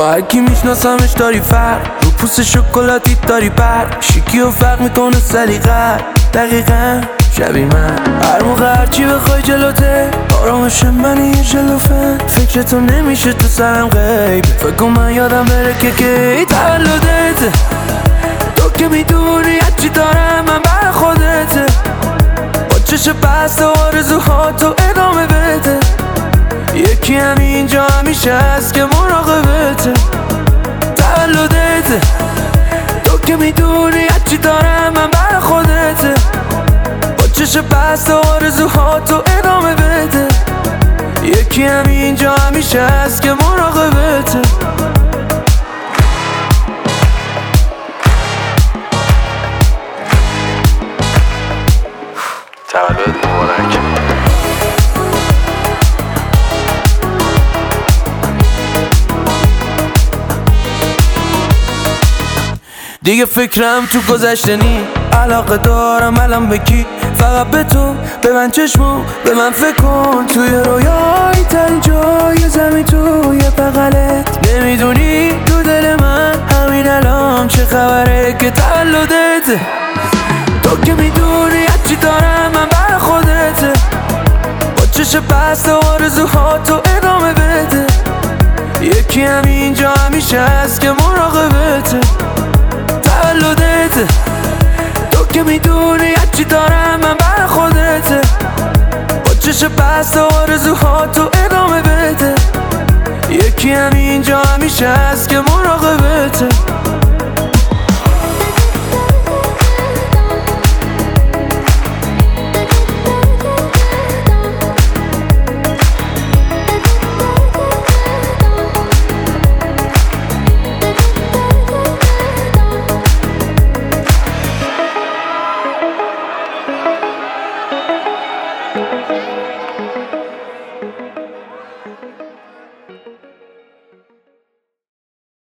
با هرکی میشناسمش داری فرق، رو پوست شکلاتی داری پر، شیکی و فرق میکنه سلیقه دقیقا شبیه من. هر موقع هرچی بخوای جلوته، آرامش منی یه جلوفه، فکر تو نمیشه تو سرم غیب، فکر کن من یادم بره که کی تولدته. تو که میدونی هرچی دارم من بر خودته، با چشم بسته آرزوها تو ادامه بده. یکی همینجا همیشه هست که مراقبته. تولدته، تو که میدونی هرچی دارم من بر خودته، با چشم بسته آرزوها تو ادامه بده. یکی همینجا همیشه هست که مراقبته. تولد مبارک. دیگه فکرم تو گذشته نی، علاقه دارم الان به کی؟ فقط به تو، به من چشمو، به من فکر کن. توی رویای تن جای زمین توی بغلت، نمیدونی تو دل من همین الان چه خبره که تولدته. تو که میدونی هرچی دارم من بر خودته، با چشم بسته آرزوها تو ادامه بده. یکی همینجا همیشه هست که مراقبته. تولدته، تو که میدونی هرچی دارم من بر خودته، با چشم بسته آرزوها تو ادامه بده. یکی همینجا همیشه هست که مراقبته.